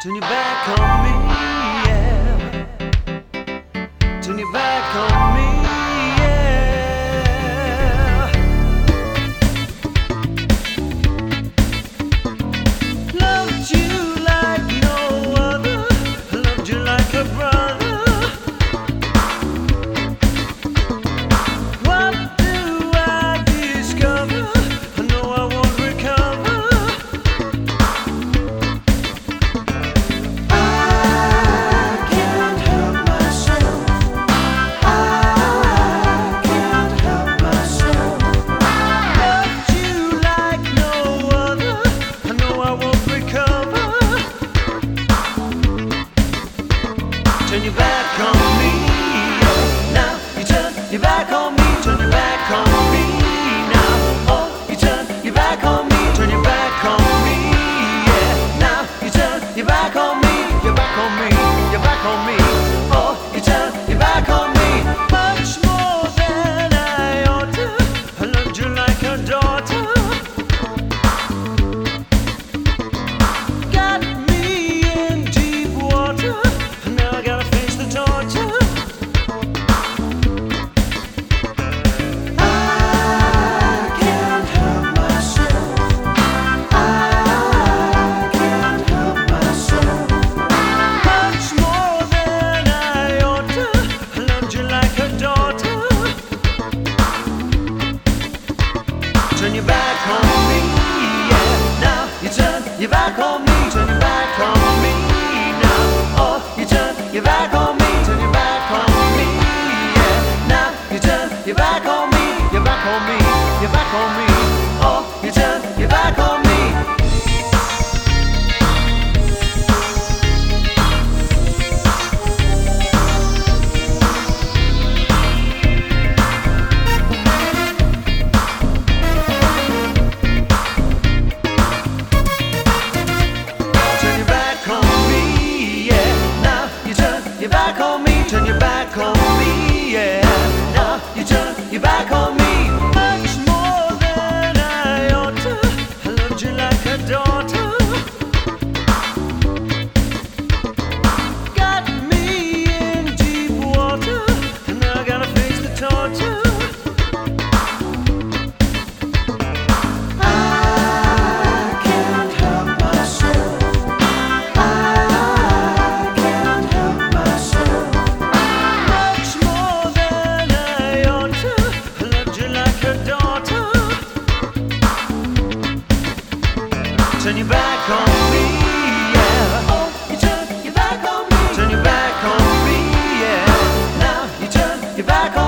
Turn your back on me, yeah. Turn your back on me, yeah. Loved you like no other. Loved you like a brother. What do I discover? I know I won't recover. Turn your back on me, yeah. Now you turn your back on me. Turn your back on me now. Oh, you turn your back on me. Turn your back on me, yeah. Now you turn your back on me. Your back on me. Your back on me. Oh, you turn your back on me. Much more than I ought to. I loved you like a daughter. Got me in deep water. Now I gotta face the torture. I can't help myself. I can't help myself. Much more than I ought to. I loved you like a daughter. Turn your back on me, yeah. Now you turn your back on me. Turn your back on me now. Oh, you turn your back on me. Turn your back on me, yeah. Now you turn your back on me. Your back on me. Your back on me. Oh, you turn your back on me. Turn your back on me, yeah. Now you turn your back on me. Turn your back on me, yeah. Now you turn your back on me. Much more than I ought to. I loved you like a daughter. Got me in deep water. And now I gotta face the torture. I can't help myself. I can't help myself. Much more than I ought to. I loved you like a daughter. Turn your back on me, yeah. Oh, you turn your back on me. Turn your back on me, yeah. Now you turn your back on me.